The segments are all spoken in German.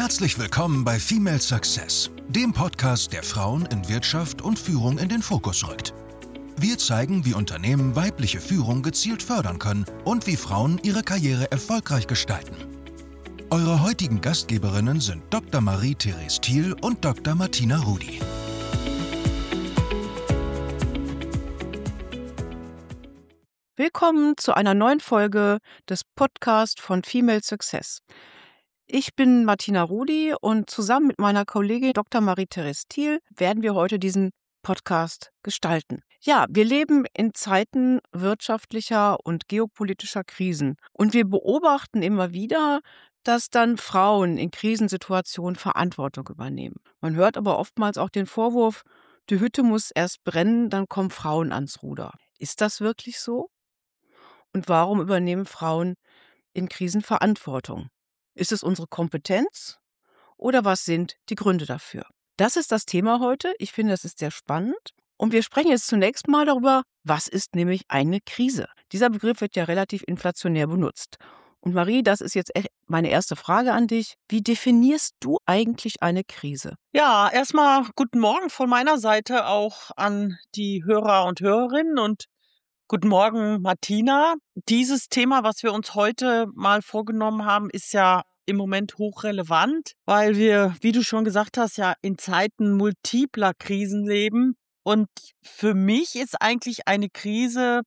Herzlich willkommen bei Female Success, dem Podcast, der Frauen in Wirtschaft und Führung in den Fokus rückt. Wir zeigen, wie Unternehmen weibliche Führung gezielt fördern können und wie Frauen ihre Karriere erfolgreich gestalten. Eure heutigen Gastgeberinnen sind Dr. Marie-Therese Thiel und Dr. Martina Rudi. Willkommen zu einer neuen Folge des Podcasts von Female Success. Ich bin Martina Rudi und zusammen mit meiner Kollegin Dr. Marie-Therese Thiel werden wir heute diesen Podcast gestalten. Ja, wir leben in Zeiten wirtschaftlicher und geopolitischer Krisen und wir beobachten immer wieder, dass dann Frauen in Krisensituationen Verantwortung übernehmen. Man hört aber oftmals auch den Vorwurf, die Hütte muss erst brennen, dann kommen Frauen ans Ruder. Ist das wirklich so? Und warum übernehmen Frauen in Krisen Verantwortung? Ist es unsere Kompetenz oder was sind die Gründe dafür? Das ist das Thema heute. Ich finde, das ist sehr spannend. Und wir sprechen jetzt zunächst mal darüber, was ist nämlich eine Krise? Dieser Begriff wird ja relativ inflationär benutzt. Und Marie, das ist jetzt meine erste Frage an dich. Wie definierst du eigentlich eine Krise? Ja, erstmal guten Morgen von meiner Seite auch an die Hörer und Hörerinnen und guten Morgen, Martina. Dieses Thema, was wir uns heute mal vorgenommen haben, ist ja im Moment hochrelevant, weil wir, wie du schon gesagt hast, ja in Zeiten multipler Krisen leben. Und für mich ist eigentlich eine Krise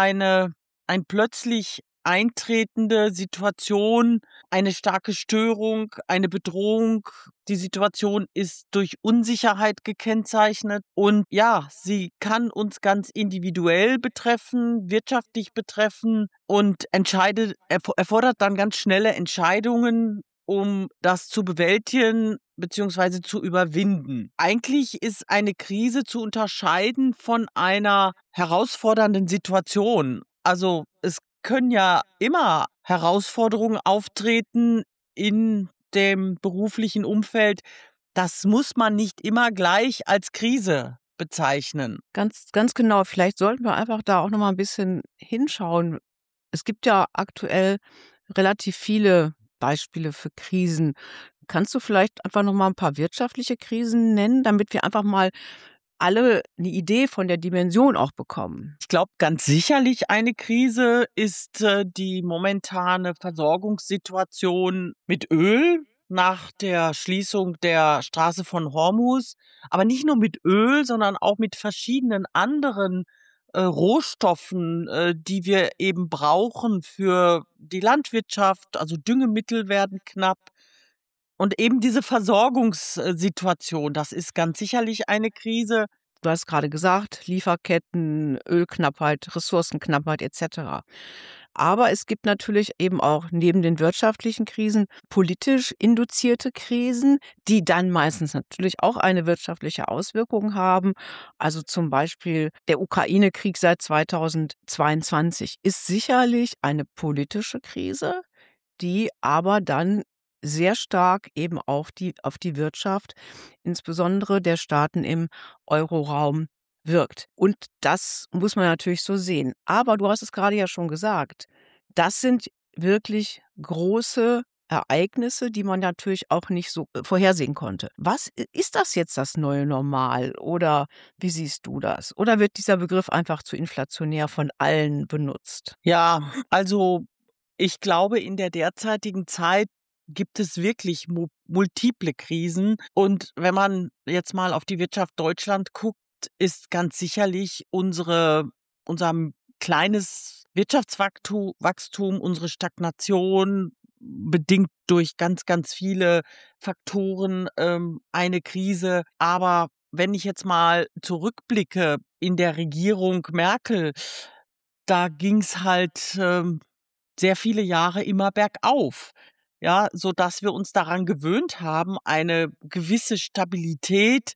ein plötzlich eintretende Situation, eine starke Störung, eine Bedrohung. Die Situation ist durch Unsicherheit gekennzeichnet und ja, sie kann uns ganz individuell betreffen, wirtschaftlich betreffen und erfordert dann ganz schnelle Entscheidungen, um das zu bewältigen bzw. zu überwinden. Eigentlich ist eine Krise zu unterscheiden von einer herausfordernden Situation. Also es können ja immer Herausforderungen auftreten in dem beruflichen Umfeld. Das muss man nicht immer gleich als Krise bezeichnen. Ganz genau. Vielleicht sollten wir einfach da auch noch mal ein bisschen hinschauen. Es gibt ja aktuell relativ viele Beispiele für Krisen. Kannst du vielleicht einfach noch mal ein paar wirtschaftliche Krisen nennen, damit wir einfach mal alle eine Idee von der Dimension auch bekommen? Ich glaube, ganz sicherlich eine Krise ist die momentane Versorgungssituation mit Öl nach der Schließung der Straße von Hormuz. Aber nicht nur mit Öl, sondern auch mit verschiedenen anderen Rohstoffen, die wir eben brauchen für die Landwirtschaft. Also Düngemittel werden knapp. Und eben diese Versorgungssituation, das ist ganz sicherlich eine Krise. Du hast gerade gesagt, Lieferketten, Ölknappheit, Ressourcenknappheit et cetera. Aber es gibt natürlich eben auch neben den wirtschaftlichen Krisen politisch induzierte Krisen, die dann meistens natürlich auch eine wirtschaftliche Auswirkung haben. Also zum Beispiel der Ukraine-Krieg seit 2022 ist sicherlich eine politische Krise, die aber dann sehr stark eben auf die Wirtschaft, insbesondere der Staaten im Euroraum, wirkt. Und das muss man natürlich so sehen. Aber du hast es gerade ja schon gesagt, das sind wirklich große Ereignisse, die man natürlich auch nicht so vorhersehen konnte. Was ist das jetzt das neue Normal oder wie siehst du das? Oder wird dieser Begriff einfach zu inflationär von allen benutzt? Ja, also ich glaube, in der derzeitigen Zeit gibt es wirklich multiple Krisen. Und wenn man jetzt mal auf die Wirtschaft Deutschland guckt, ist ganz sicherlich unser kleines Wirtschaftswachstum, unsere Stagnation, bedingt durch ganz, ganz viele Faktoren, eine Krise. Aber wenn ich jetzt mal zurückblicke in der Regierung Merkel, da ging's halt sehr viele Jahre immer bergauf. Ja, sodass wir uns daran gewöhnt haben, eine gewisse Stabilität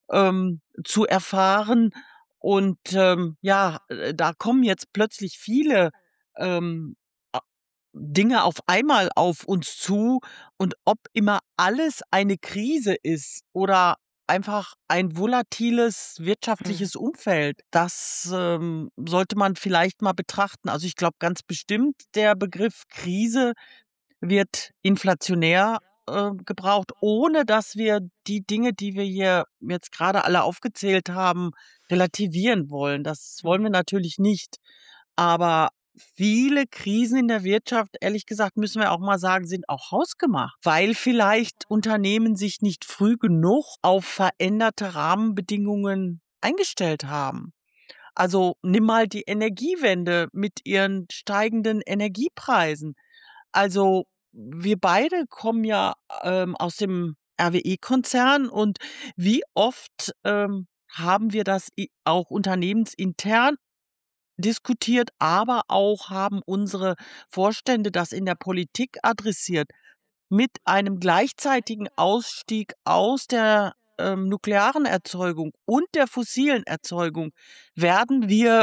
zu erfahren. Und ja, da kommen jetzt plötzlich viele ähm, a- Dinge auf einmal auf uns zu. Und ob immer alles eine Krise ist oder einfach ein volatiles wirtschaftliches Umfeld, das sollte man vielleicht mal betrachten. Also ich glaube ganz bestimmt, der Begriff Krise wird inflationär gebraucht, ohne dass wir die Dinge, die wir hier jetzt gerade alle aufgezählt haben, relativieren wollen. Das wollen wir natürlich nicht. Aber viele Krisen in der Wirtschaft, ehrlich gesagt, müssen wir auch mal sagen, sind auch hausgemacht, weil vielleicht Unternehmen sich nicht früh genug auf veränderte Rahmenbedingungen eingestellt haben. Also nimm mal die Energiewende mit ihren steigenden Energiepreisen. Also wir beide kommen ja aus dem RWE-Konzern, und wie oft haben wir das auch unternehmensintern diskutiert, aber auch haben unsere Vorstände das in der Politik adressiert. Mit einem gleichzeitigen Ausstieg aus der nuklearen Erzeugung und der fossilen Erzeugung werden wir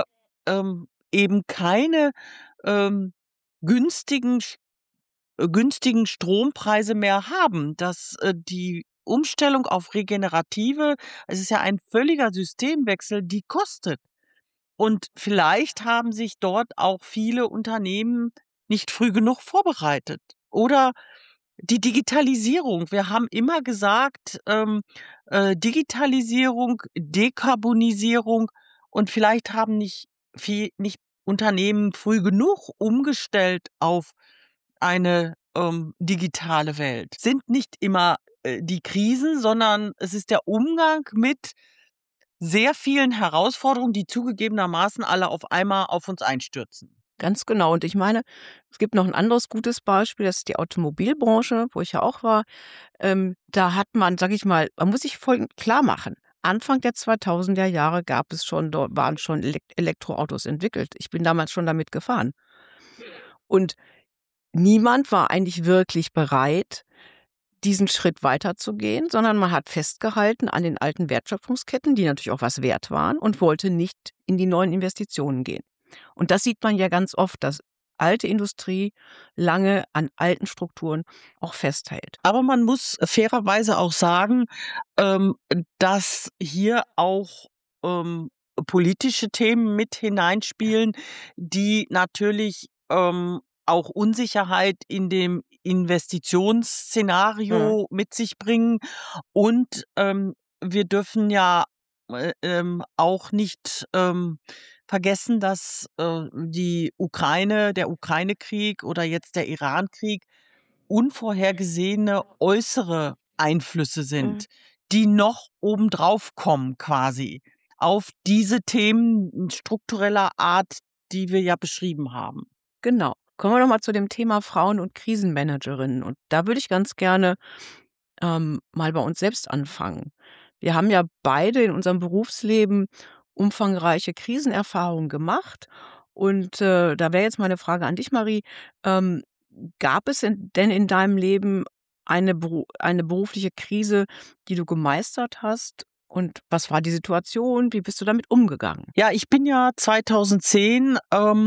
eben keine ähm, günstigen günstigen Strompreise mehr haben, dass die Umstellung auf regenerative, es ist ja ein völliger Systemwechsel, die kostet. Und vielleicht haben sich dort auch viele Unternehmen nicht früh genug vorbereitet. Oder die Digitalisierung. Wir haben immer gesagt, Digitalisierung, Dekarbonisierung, und vielleicht haben nicht Unternehmen früh genug umgestellt auf eine digitale Welt. Sind nicht immer die Krisen, sondern es ist der Umgang mit sehr vielen Herausforderungen, die zugegebenermaßen alle auf einmal auf uns einstürzen. Ganz genau. Und ich meine, es gibt noch ein anderes gutes Beispiel, das ist die Automobilbranche, wo ich ja auch war. Da hat man, sage ich mal, man muss sich Folgendes klarmachen: Anfang der 2000er Jahre gab es schon, dort waren schon Elektroautos entwickelt. Ich bin damals schon damit gefahren. Und niemand war eigentlich wirklich bereit, diesen Schritt weiterzugehen, sondern man hat festgehalten an den alten Wertschöpfungsketten, die natürlich auch was wert waren, und wollte nicht in die neuen Investitionen gehen. Und das sieht man ja ganz oft, dass alte Industrie lange an alten Strukturen auch festhält. Aber man muss fairerweise auch sagen, ähm, dass hier auch politische Themen mit hineinspielen, die natürlich auch Unsicherheit in dem Mhm. Investitionsszenario mit sich bringen. Und wir dürfen ja auch nicht vergessen, dass der Ukraine-Krieg oder jetzt der Iran-Krieg unvorhergesehene äußere Einflüsse Mhm. sind, die noch obendrauf kommen quasi auf diese Themen struktureller Art, die wir ja beschrieben haben. Genau. Kommen wir noch mal zu dem Thema Frauen und Krisenmanagerinnen. Und da würde ich ganz gerne mal bei uns selbst anfangen. Wir haben ja beide in unserem Berufsleben umfangreiche Krisenerfahrungen gemacht. Und da wäre jetzt meine Frage an dich, Marie. Ähm, Gab es denn in deinem Leben eine berufliche Krise, die du gemeistert hast? Und was war die Situation? Wie bist du damit umgegangen? Ja, ich bin ja 2010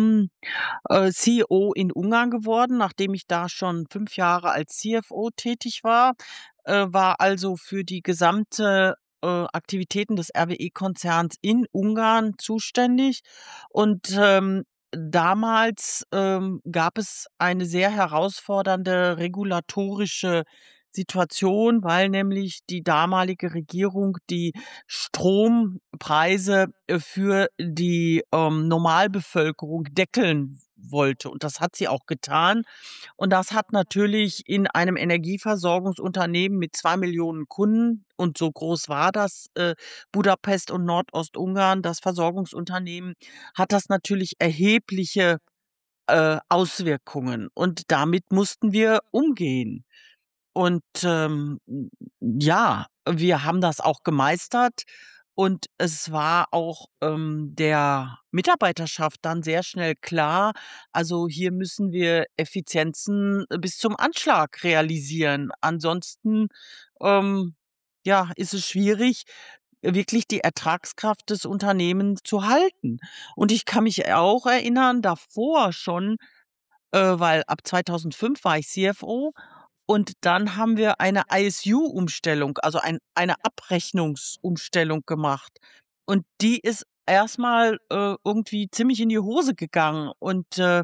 CEO in Ungarn geworden, nachdem ich da schon 5 Jahre als CFO tätig war, war also für die gesamte Aktivitäten des RWE-Konzerns in Ungarn zuständig. Und damals gab es eine sehr herausfordernde regulatorische Situation, weil nämlich die damalige Regierung die Strompreise für die Normalbevölkerung deckeln wollte. Und das hat sie auch getan. Und das hat natürlich in einem Energieversorgungsunternehmen mit 2 Millionen Kunden, und so groß war das, Budapest und Nordostungarn, das Versorgungsunternehmen, hat das natürlich erhebliche Auswirkungen. Und damit mussten wir umgehen. Und ja, wir haben das auch gemeistert, und es war auch der Mitarbeiterschaft dann sehr schnell klar, also hier müssen wir Effizienzen bis zum Anschlag realisieren. Ansonsten ja, ist es schwierig, wirklich die Ertragskraft des Unternehmens zu halten. Und ich kann mich auch erinnern, davor schon, weil ab 2005 war ich CFO, und dann haben wir eine ISU-Umstellung, also eine Abrechnungsumstellung gemacht. Und die ist erstmal irgendwie ziemlich in die Hose gegangen. Und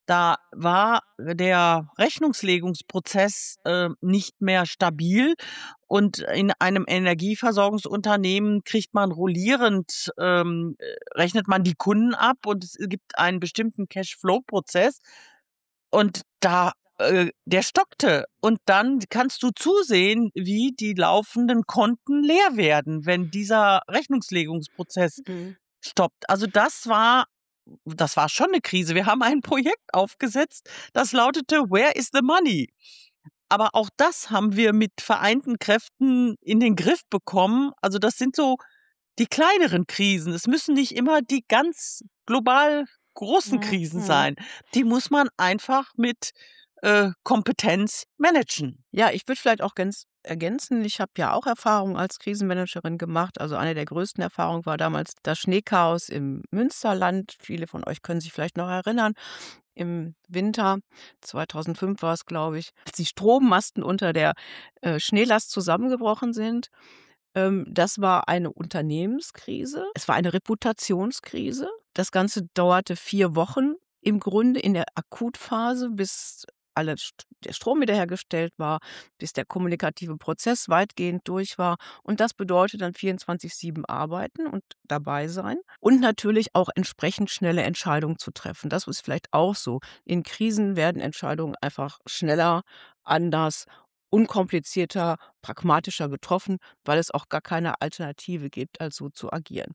Da war der Rechnungslegungsprozess nicht mehr stabil und in einem Energieversorgungsunternehmen kriegt man rollierend, rechnet man die Kunden ab und es gibt einen bestimmten Cashflow-Prozess und der stockte. Und dann kannst du zusehen, wie die laufenden Konten leer werden, wenn dieser Rechnungslegungsprozess Mhm. stoppt. Also das war schon eine Krise. Wir haben ein Projekt aufgesetzt, das lautete: „Where is the money?" Aber auch das haben wir mit vereinten Kräften in den Griff bekommen. Also, das sind so die kleineren Krisen. Es müssen nicht immer die ganz global großen Mhm. Krisen Mhm. sein. Die muss man einfach mit, Kompetenz managen. Ja, ich würde vielleicht auch ganz ergänzen, ich habe ja auch Erfahrung als Krisenmanagerin gemacht. Also, eine der größten Erfahrungen war damals das Schneechaos im Münsterland. Viele von euch können sich vielleicht noch erinnern. Im Winter 2005 war es, glaube ich, als die Strommasten unter der, Schneelast zusammengebrochen sind. Das war eine Unternehmenskrise. Es war eine Reputationskrise. Das Ganze dauerte 4 Wochen im Grunde in der Akutphase, bis der Strom wiederhergestellt war, bis der kommunikative Prozess weitgehend durch war. Und das bedeutet dann 24/7 arbeiten und dabei sein und natürlich auch entsprechend schnelle Entscheidungen zu treffen. Das ist vielleicht auch so. In Krisen werden Entscheidungen einfach schneller, anders, unkomplizierter, pragmatischer getroffen, weil es auch gar keine Alternative gibt, als so zu agieren.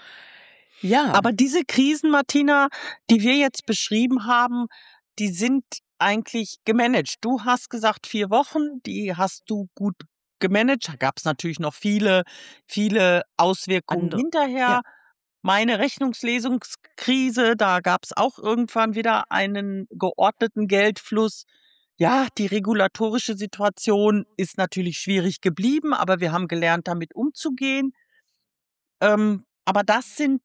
Ja, Aber diese Krisen, Martina, die wir jetzt beschrieben haben, die sind eigentlich gemanagt. Du hast gesagt 4 Wochen, die hast du gut gemanagt. Da gab's natürlich noch viele Auswirkungen andere ja. hinterher. Meine Rechnungslesungskrise, da gab's auch irgendwann wieder einen geordneten Geldfluss. Ja, die regulatorische Situation ist natürlich schwierig geblieben, aber wir haben gelernt, damit umzugehen. Aber das sind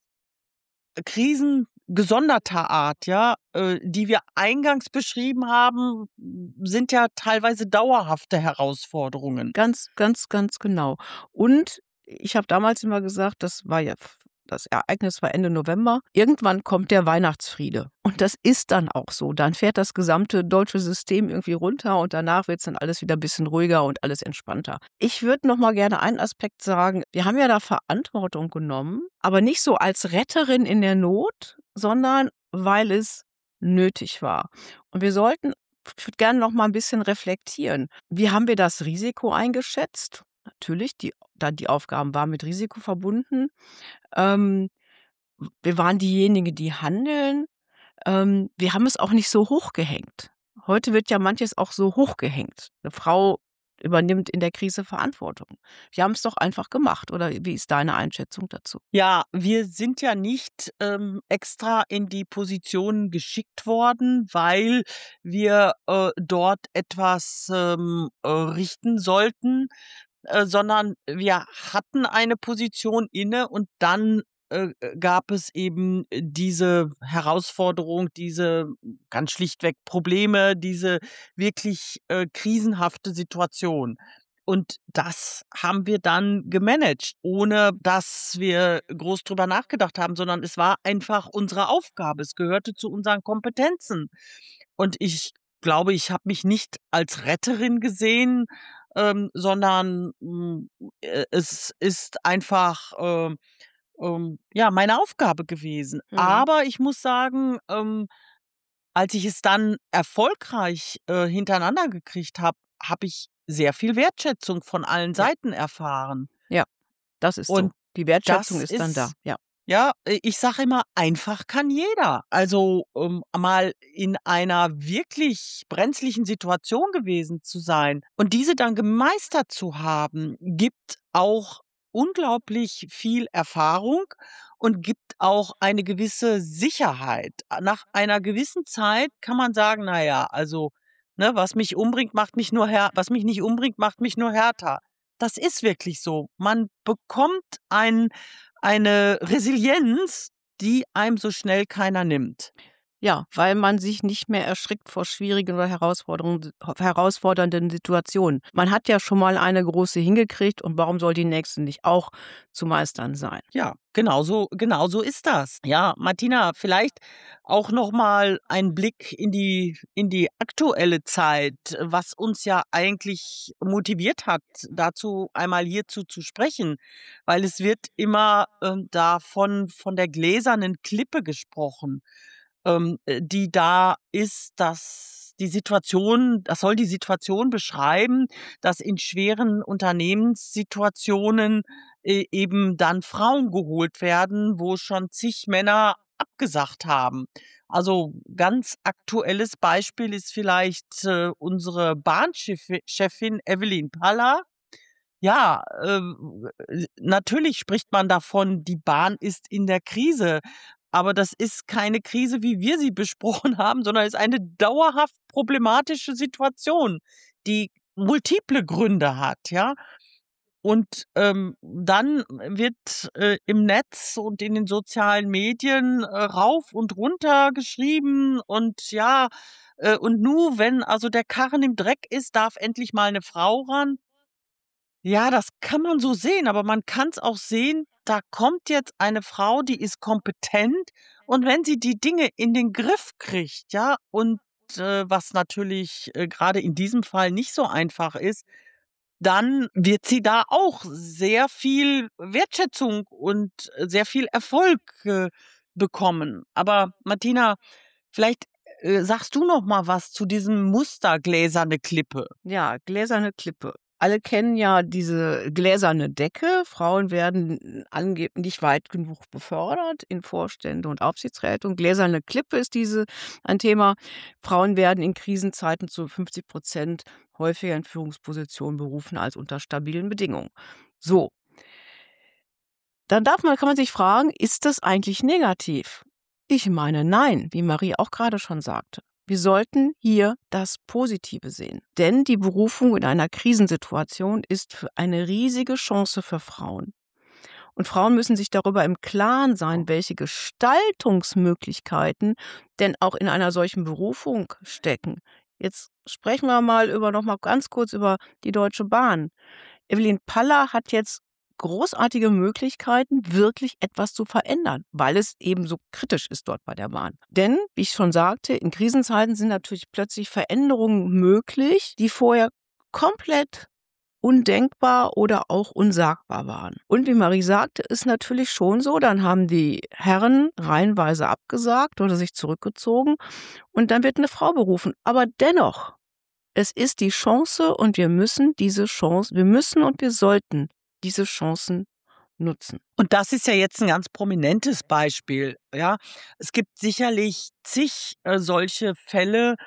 Krisen gesonderter Art, ja, die wir eingangs beschrieben haben, sind ja teilweise dauerhafte Herausforderungen. Ganz, ganz, ganz genau. Und ich habe damals immer gesagt, das Ereignis war Ende November. Irgendwann kommt der Weihnachtsfriede. Und das ist dann auch so. Dann fährt das gesamte deutsche System irgendwie runter und danach wird's dann alles wieder ein bisschen ruhiger und alles entspannter. Ich würde noch mal gerne einen Aspekt sagen. Wir haben ja da Verantwortung genommen, aber nicht so als Retterin in der Not, sondern weil es nötig war. Und ich würde gerne noch mal ein bisschen reflektieren. Wie haben wir das Risiko eingeschätzt? Natürlich, die Aufgaben waren mit Risiko verbunden. Ähm, Wir waren diejenigen, die handeln. Wir haben es auch nicht so hochgehängt. Heute wird ja manches auch so hochgehängt. 'Ne Frau übernimmt in der Krise Verantwortung. Wir haben es doch einfach gemacht, oder wie ist deine Einschätzung dazu? Ja, wir sind ja nicht, extra in die Position geschickt worden, weil wir, dort etwas, richten sollten, sondern wir hatten eine Position inne und dann, gab es eben diese Herausforderung, diese ganz schlichtweg Probleme, diese wirklich, krisenhafte Situation. Und das haben wir dann gemanagt, ohne dass wir groß drüber nachgedacht haben, sondern es war einfach unsere Aufgabe. Es gehörte zu unseren Kompetenzen. Und ich glaube, ich habe mich nicht als Retterin gesehen, sondern, es ist einfach, ja, meine Aufgabe gewesen. Mhm. Aber ich muss sagen, als ich es dann erfolgreich, hintereinander gekriegt habe, habe ich sehr viel Wertschätzung von allen Ja, Seiten erfahren. ja, das ist so. Und Die Wertschätzung das ist dann da, ist ja. ja, ich sage immer, einfach kann jeder. Also, mal in einer wirklich brenzlichen Situation gewesen zu sein und diese dann gemeistert zu haben, gibt auch unglaublich viel Erfahrung und gibt auch eine gewisse Sicherheit. Nach einer gewissen Zeit kann man sagen: „Na ja, also, ne, was mich nicht umbringt, macht mich nur härter." Das ist wirklich so. Man bekommt eine Resilienz, die einem so schnell keiner nimmt. Ja, weil man sich nicht mehr erschrickt vor schwierigen oder herausfordernden Situationen. Man hat ja schon mal eine große hingekriegt und warum soll die nächste nicht auch zu meistern sein? Ja, genau so ist das. Ja, Martina, vielleicht auch noch mal ein Blick in die aktuelle Zeit, was uns ja eigentlich motiviert hat, dazu einmal hierzu zu sprechen, weil es wird immer, da von der gläsernen Klippe gesprochen, die da ist, das soll die Situation beschreiben, dass in schweren Unternehmenssituationen eben dann Frauen geholt werden, wo schon zig Männer abgesagt haben. Also ganz aktuelles Beispiel ist vielleicht unsere Bahnchefin Evelyn Paller. Ja, natürlich spricht man davon, die Bahn ist in der Krise, aber das ist keine Krise, wie wir sie besprochen haben, sondern ist eine dauerhaft problematische Situation, die multiple Gründe hat, ja? Und, dann wird, im Netz und in den sozialen Medien, rauf und runter geschrieben und ja, und nur wenn also der Karren im Dreck ist, darf endlich mal eine Frau ran. Ja, das kann man so sehen, aber man kann's auch sehen, da kommt jetzt eine Frau, die ist kompetent und wenn sie die Dinge in den Griff kriegt, ja, und, was natürlich, grade in diesem Fall nicht so einfach ist, dann wird sie da auch sehr viel Wertschätzung und, sehr viel Erfolg, bekommen. Aber Martina, vielleicht, sagst du noch mal was zu diesem Muster gläserne Klippe. Ja, gläserne Klippe. Alle kennen ja diese gläserne Decke. Frauen werden angeblich nicht weit genug befördert in Vorstände und Aufsichtsräte. Und gläserne Klippe ist ein Thema. Frauen werden in Krisenzeiten zu 50% häufiger in Führungspositionen berufen als unter stabilen Bedingungen. So, dann kann man sich fragen, ist das eigentlich negativ? Ich meine, nein, wie Marie auch gerade schon sagte. Wir sollten hier das Positive sehen. Denn die Berufung in einer Krisensituation ist eine riesige Chance für Frauen. Und Frauen müssen sich darüber im Klaren sein, welche Gestaltungsmöglichkeiten denn auch in einer solchen Berufung stecken. Jetzt sprechen wir noch mal ganz kurz über die Deutsche Bahn. Evelyn Paller hat jetzt großartige Möglichkeiten, wirklich etwas zu verändern, weil es eben so kritisch ist dort bei der Bahn. Denn, wie ich schon sagte, in Krisenzeiten sind natürlich plötzlich Veränderungen möglich, die vorher komplett undenkbar oder auch unsagbar waren. Und wie Marie sagte, ist natürlich schon so, dann haben die Herren reihenweise abgesagt oder sich zurückgezogen und dann wird eine Frau berufen. Aber dennoch, es ist die Chance und wir müssen und wir sollten diese Chancen nutzen. Und das ist ja jetzt ein ganz prominentes Beispiel, ja? Es gibt sicherlich zig, solche Fälle,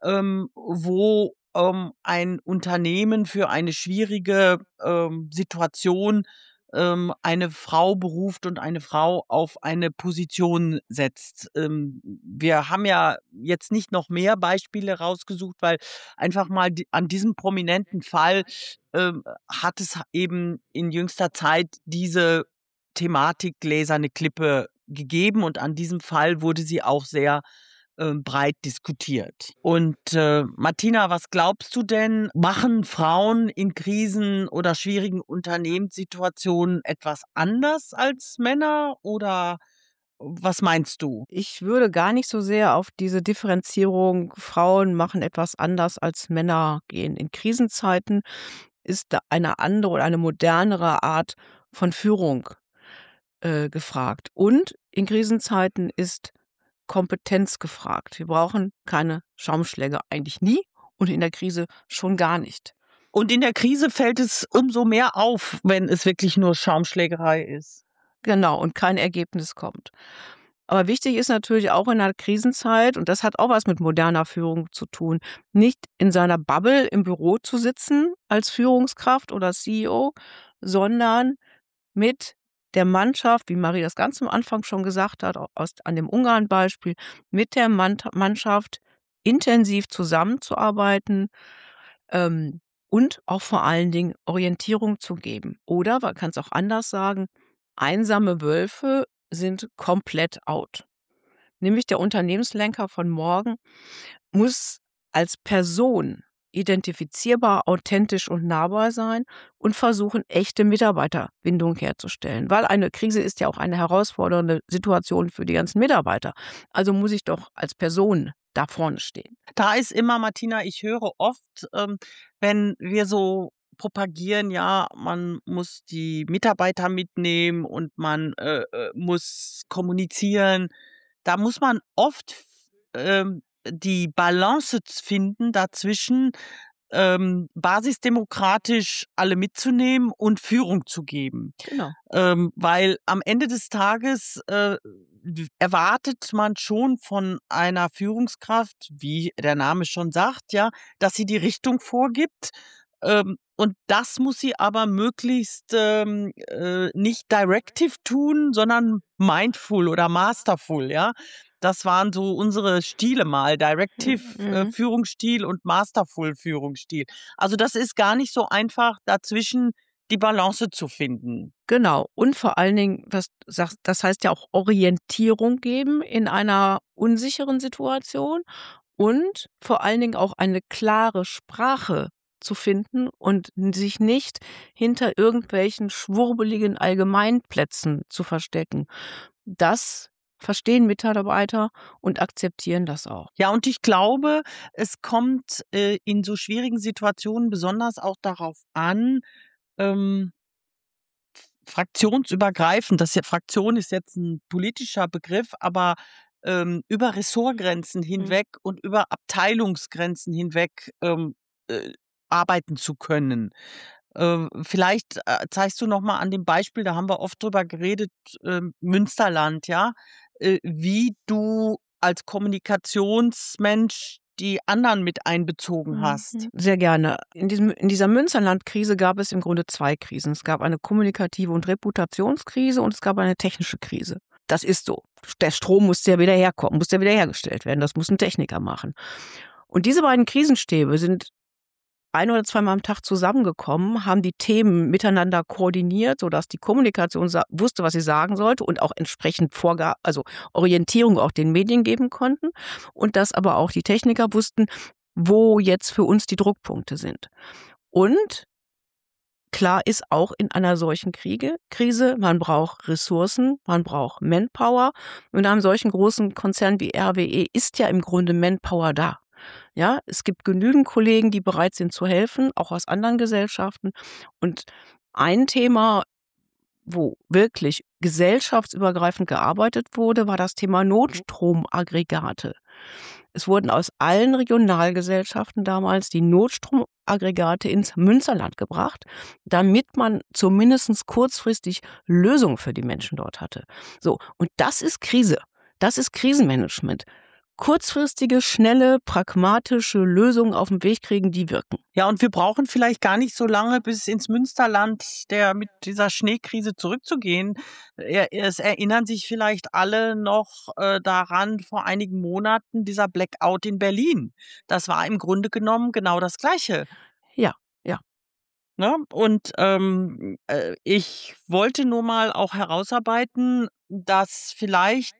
wo, ein Unternehmen für eine schwierige, Situation, eine Frau beruft und eine Frau auf eine Position setzt. Wir haben ja jetzt nicht noch mehr Beispiele rausgesucht, weil einfach mal an diesem prominenten Fall hat es eben in jüngster Zeit diese Thematik gläserne Klippe gegeben und an diesem Fall wurde sie auch sehr breit diskutiert. Und Martina, was glaubst du denn, machen Frauen in Krisen oder schwierigen Unternehmenssituationen etwas anders als Männer oder was meinst du? Ich würde gar nicht so sehr auf diese Differenzierung, Frauen machen etwas anders als Männer gehen. In Krisenzeiten ist da eine andere oder eine modernere Art von Führung gefragt. Und in Krisenzeiten ist Kompetenz gefragt. Wir brauchen keine Schaumschläge, eigentlich nie und in der Krise schon gar nicht. Und in der Krise fällt es umso mehr auf, wenn es wirklich nur Schaumschlägerei ist. Genau, und kein Ergebnis kommt. Aber wichtig ist natürlich auch in einer Krisenzeit, und das hat auch was mit moderner Führung zu tun, nicht in seiner Bubble im Büro zu sitzen als Führungskraft oder CEO, sondern mit der Mannschaft, wie Marie das ganz am Anfang schon gesagt hat, an dem Ungarn-Beispiel, mit der Mannschaft intensiv zusammenzuarbeiten, und auch vor allen Dingen Orientierung zu geben. Oder man kann es auch anders sagen, einsame Wölfe sind komplett out. nämlich der Unternehmenslenker von morgen muss als Person identifizierbar, authentisch und nahbar sein und versuchen, echte Mitarbeiterbindung herzustellen. Weil eine Krise ist ja auch eine herausfordernde Situation für die ganzen Mitarbeiter. Also muss ich doch als Person da vorne stehen. Da ist immer, Martina, ich höre oft, wenn wir so propagieren, ja, man muss die Mitarbeiter mitnehmen und man muss kommunizieren. Da muss man oft die Balance finden dazwischen, basisdemokratisch alle mitzunehmen und Führung zu geben. Genau. Weil am Ende des Tages erwartet man schon von einer Führungskraft, wie der Name schon sagt, ja, dass sie die Richtung vorgibt. Und das muss sie aber möglichst nicht directive tun, sondern mindful oder masterful, ja. Das waren so unsere Stile mal, Directive Führungsstil und Masterful Führungsstil. Also das ist gar nicht so einfach, dazwischen die Balance zu finden. Genau. Und vor allen Dingen, das heißt ja auch Orientierung geben in einer unsicheren Situation und vor allen Dingen auch eine klare Sprache zu finden und sich nicht hinter irgendwelchen schwurbeligen Allgemeinplätzen zu verstecken. Das verstehen Mitarbeiter und akzeptieren das auch. Ja, und ich glaube, es kommt in so schwierigen Situationen besonders auch darauf an, fraktionsübergreifend, Fraktion ist jetzt ein politischer Begriff, aber über Ressortgrenzen hinweg und über Abteilungsgrenzen hinweg äh, arbeiten zu können. Vielleicht zeigst du noch mal an dem Beispiel, da haben wir oft drüber geredet, Münsterland, ja, wie du als Kommunikationsmensch die anderen mit einbezogen hast. Sehr gerne. In dieser Münsterland-Krise gab es im Grunde 2 Krisen. Es gab eine kommunikative und Reputationskrise und es gab eine technische Krise. Das ist so. Der Strom muss ja wieder herkommen, muss ja wieder hergestellt werden. Das muss ein Techniker machen. Und diese beiden Krisenstäbe sind 1 oder 2 Mal am Tag zusammengekommen, haben die Themen miteinander koordiniert, sodass die Kommunikation wusste, was sie sagen sollte und auch entsprechend also Orientierung auch den Medien geben konnten und dass aber auch die Techniker wussten, wo jetzt für uns die Druckpunkte sind. Und klar ist auch in einer solchen Krise, man braucht Ressourcen, man braucht Manpower. Und in einem solchen großen Konzern wie RWE ist ja im Grunde Manpower da. Ja, es gibt genügend Kollegen, die bereit sind zu helfen, auch aus anderen Gesellschaften. Und ein Thema, wo wirklich gesellschaftsübergreifend gearbeitet wurde, war das Thema Notstromaggregate. Es wurden aus allen Regionalgesellschaften damals die Notstromaggregate ins Münsterland gebracht, damit man zumindest kurzfristig Lösungen für die Menschen dort hatte. So, und das ist Krise. Das ist Krisenmanagement. Kurzfristige, schnelle, pragmatische Lösungen auf den Weg kriegen, die wirken. Ja, und wir brauchen vielleicht gar nicht so lange bis ins Münsterland mit dieser Schneekrise zurückzugehen. Es erinnern sich vielleicht alle noch daran, vor einigen Monaten dieser Blackout in Berlin. Das war im Grunde genommen genau das Gleiche. Ja, ja. Ne? Und ich wollte nur mal auch herausarbeiten, dass vielleicht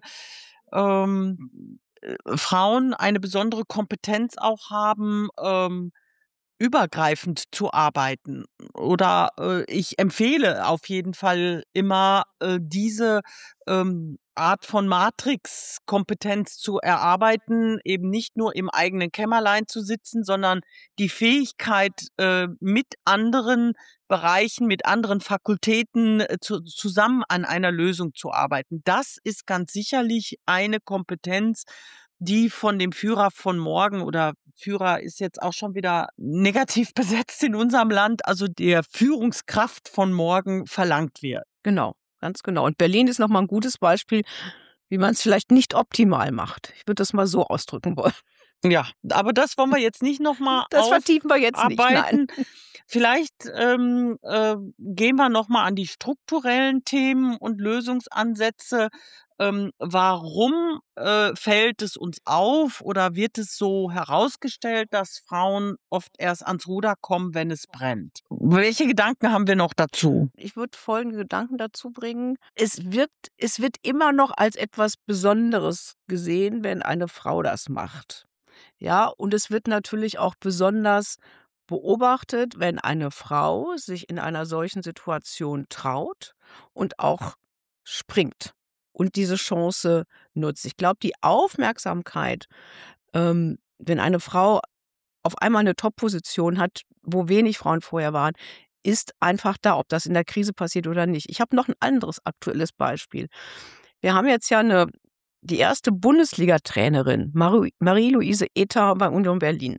Frauen eine besondere Kompetenz auch haben, übergreifend zu arbeiten. Oder ich empfehle auf jeden Fall immer, diese Art von Matrix-Kompetenz zu erarbeiten, eben nicht nur im eigenen Kämmerlein zu sitzen, sondern die Fähigkeit, mit anderen Bereichen, mit anderen Fakultäten zusammen an einer Lösung zu arbeiten. Das ist ganz sicherlich eine Kompetenz, die von dem Führer von morgen, oder Führer ist jetzt auch schon wieder negativ besetzt in unserem Land, also der Führungskraft von morgen verlangt wird. Genau, ganz genau. Und Berlin ist nochmal ein gutes Beispiel, wie man es vielleicht nicht optimal macht. Ich würde das mal so ausdrücken wollen. Ja, aber das wollen wir jetzt nicht nochmal Das vertiefen wir jetzt nicht, nein. Vielleicht gehen wir nochmal an die strukturellen Themen und Lösungsansätze. warum fällt es uns auf oder wird es so herausgestellt, dass Frauen oft erst ans Ruder kommen, wenn es brennt? Welche Gedanken haben wir noch dazu? Ich würde folgende Gedanken dazu bringen. Es wird immer noch als etwas Besonderes gesehen, wenn eine Frau das macht. Ja, und es wird natürlich auch besonders beobachtet, wenn eine Frau sich in einer solchen Situation traut und auch springt und diese Chance nutzt. Ich glaube, die Aufmerksamkeit, wenn eine Frau auf einmal eine Top-Position hat, wo wenig Frauen vorher waren, ist einfach da, ob das in der Krise passiert oder nicht. Ich habe noch ein anderes aktuelles Beispiel. Wir haben jetzt ja die erste Bundesliga-Trainerin, Marie-Louise Ether bei Union Berlin.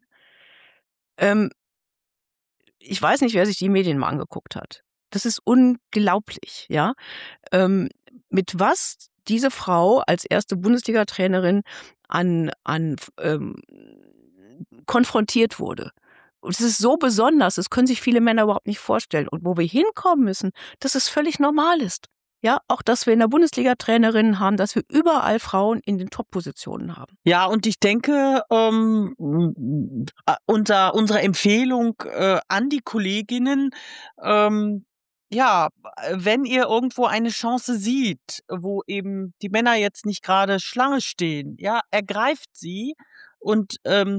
Ich weiß nicht, wer sich die Medien mal angeguckt hat. Das ist unglaublich, ja. Mit was diese Frau als erste Bundesliga-Trainerin konfrontiert wurde. Und es ist so besonders, das können sich viele Männer überhaupt nicht vorstellen. Und wo wir hinkommen müssen, dass es völlig normal ist. Ja, auch, dass wir in der Bundesliga Trainerinnen haben, dass wir überall Frauen in den Top-Positionen haben. Ja, und ich denke, unsere Empfehlung an die Kolleginnen, ja, wenn ihr irgendwo eine Chance seht, wo eben die Männer jetzt nicht gerade Schlange stehen, ja, ergreift sie und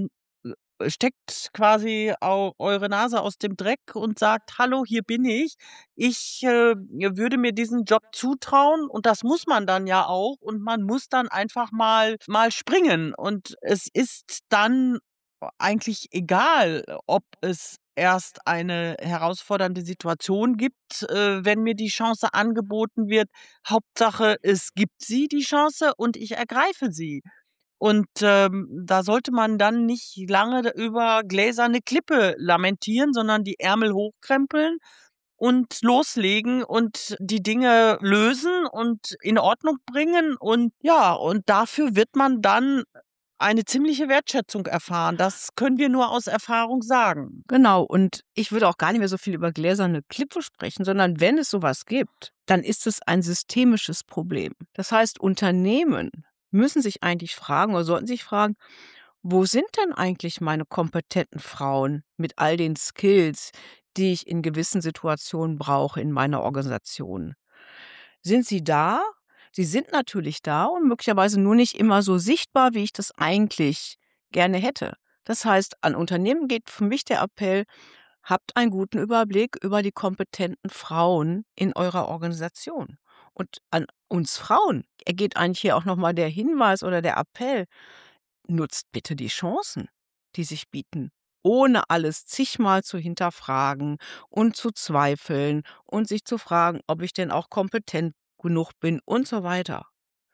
steckt quasi eure Nase aus dem Dreck und sagt: „Hallo, hier bin ich. Ich würde mir diesen Job zutrauen“, und das muss man dann ja auch, und man muss dann einfach mal springen, und es ist dann eigentlich egal, ob es erst eine herausfordernde Situation gibt, wenn mir die Chance angeboten wird. Hauptsache, es gibt sie, die Chance, und ich ergreife sie. Und da sollte man dann nicht lange über gläserne Klippe lamentieren, sondern die Ärmel hochkrempeln und loslegen und die Dinge lösen und in Ordnung bringen. Und ja, und dafür wird man dann eine ziemliche Wertschätzung erfahren. Das können wir nur aus Erfahrung sagen. Genau, und ich würde auch gar nicht mehr so viel über gläserne Klippe sprechen, sondern wenn es sowas gibt, dann ist es ein systemisches Problem. Das heißt, Unternehmen müssen sich eigentlich fragen oder sollten sich fragen, wo sind denn eigentlich meine kompetenten Frauen mit all den Skills, die ich in gewissen Situationen brauche in meiner Organisation? Sind sie da? Sie sind natürlich da und möglicherweise nur nicht immer so sichtbar, wie ich das eigentlich gerne hätte. Das heißt, an Unternehmen geht für mich der Appell, habt einen guten Überblick über die kompetenten Frauen in eurer Organisation. Und an uns Frauen ergeht eigentlich hier auch nochmal der Hinweis oder der Appell, nutzt bitte die Chancen, die sich bieten, ohne alles zigmal zu hinterfragen und zu zweifeln und sich zu fragen, ob ich denn auch kompetent genug bin und so weiter.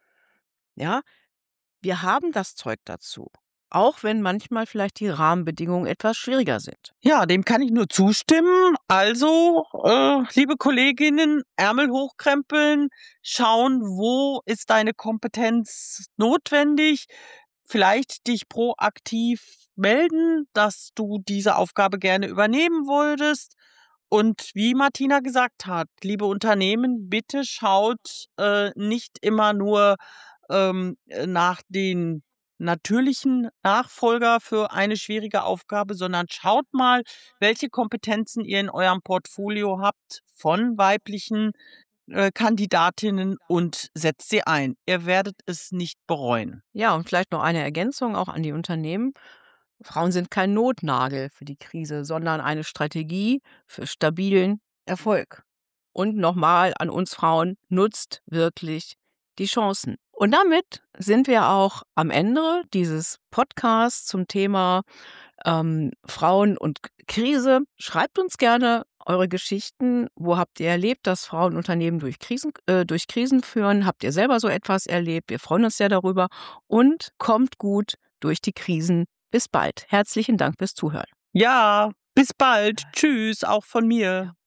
Ja, wir haben das Zeug dazu, auch wenn manchmal vielleicht die Rahmenbedingungen etwas schwieriger sind. Ja, dem kann ich nur zustimmen. Also, liebe Kolleginnen, Ärmel hochkrempeln, schauen, wo ist deine Kompetenz notwendig, vielleicht dich proaktiv melden, dass du diese Aufgabe gerne übernehmen wolltest. Und wie Martina gesagt hat, liebe Unternehmen, bitte schaut nicht immer nur nach den natürlichen Nachfolger für eine schwierige Aufgabe, sondern schaut mal, welche Kompetenzen ihr in eurem Portfolio habt von weiblichen Kandidatinnen, und setzt sie ein. Ihr werdet es nicht bereuen. Ja, und vielleicht noch eine Ergänzung auch an die Unternehmen. Frauen sind kein Notnagel für die Krise, sondern eine Strategie für stabilen Erfolg. Und nochmal an uns Frauen, nutzt wirklich die Chancen. Und damit sind wir auch am Ende dieses Podcasts zum Thema Frauen und Krise. Schreibt uns gerne eure Geschichten. Wo habt ihr erlebt, dass Frauen Unternehmen durch Krisen führen? Habt ihr selber so etwas erlebt? Wir freuen uns sehr darüber. Und kommt gut durch die Krisen. Bis bald. Herzlichen Dank fürs Zuhören. Ja, bis bald. Tschüss, auch von mir.